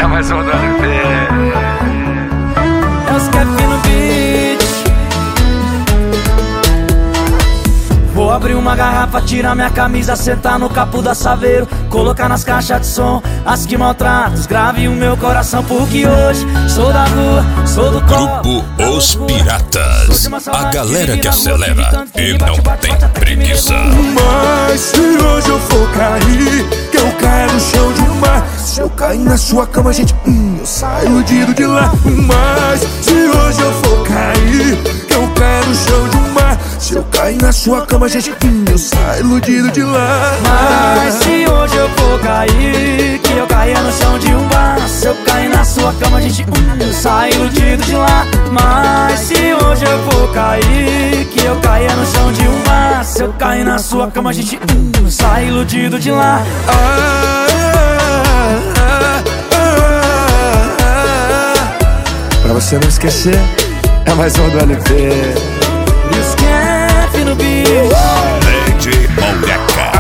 É mais um do LP. É os Kevin no beat. Vou abrir uma garrafa, tirar minha camisa, sentar no capô da Saveiro, colocar nas caixas de som as que maltratam, grave o meu coração, porque hoje sou da rua, sou do Grupo Os Piratas, a galera que acelera e não tem preguiça. Mas se hoje eu for cair, que eu caia no chão de um mar. Se eu cair na sua cama, gente, eu saio iludido de lá. Mas se hoje eu for cair, que eu caia no chão de um mar. Se eu cair na sua cama, gente, eu saio iludido de lá. Mas se hoje eu for cair, que eu caia no chão de um bar. Se eu cair na sua cama, gente, eu saio iludido de lá. Mas se hoje eu for cair, que eu caia no chão de um bar. Se eu cair na sua cama, gente, eu saio iludido de lá. Pra você não esquecer, é mais um do LP. Esquece no bicho. Lady Moleca.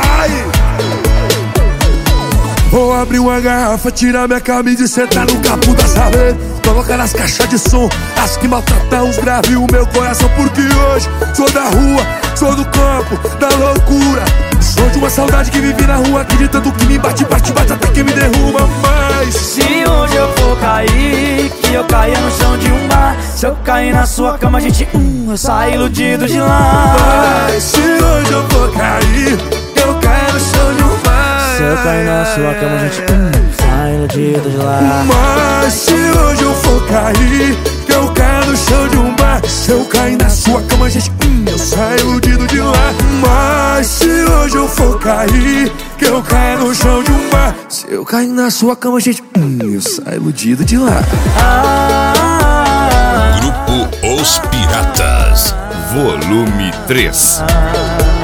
Vou abrir uma garrafa, tirar minha camisa e sentar no capô da Saveiro, colocar nas caixas de som as que maltratam os graves o meu coração, porque hoje sou da rua, sou do campo, da loucura. Sou de uma saudade que vive na rua, acreditando que me bate, bate, bate até que me derruba. Mas se hoje eu for cair, que eu caia no chão de um bar. Se eu cair na sua cama, gente, eu saio iludido de lá. Mas se hoje eu for cair, eu caio no chão de um bar. Se eu cair na sua cama, gente, saio iludido de lá. Mas se hoje eu for cair, que eu caio no chão de um bar. Se eu cair na sua cama, gente, eu saio iludido de lá. Mas se hoje eu for cair, que eu caio no chão de um bar. Se eu cair na sua cama, gente, eu saio iludido de lá. Grupo Os Piratas, volume 3.